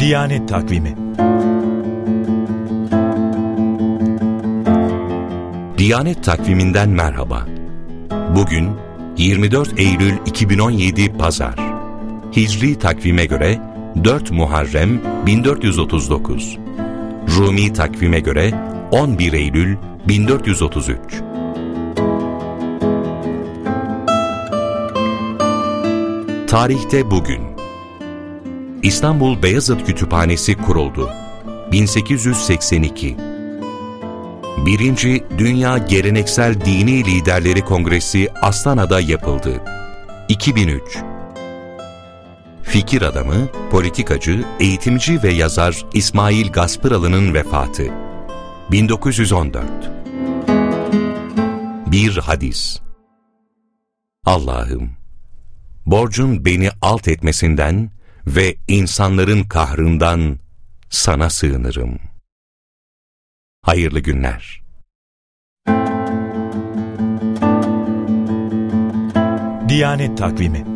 Diyanet Takvimi. Diyanet Takviminden merhaba. Bugün 24 Eylül 2017 Pazar. Hicri takvime göre 4 Muharrem 1439. Rumi takvime göre 11 Eylül 1433. Tarihte bugün İstanbul Beyazıt Kütüphanesi kuruldu. 1882. 1. Dünya Geleneksel Dini Liderleri Kongresi Astana'da yapıldı. 2003. Fikir adamı, politikacı, eğitimci ve yazar İsmail Gaspıralı'nın vefatı. 1914. Bir hadis. Allah'ım, borcun beni alt etmesinden ve insanların kahrından sana sığınırım. Hayırlı günler. Diyanet Takvimi.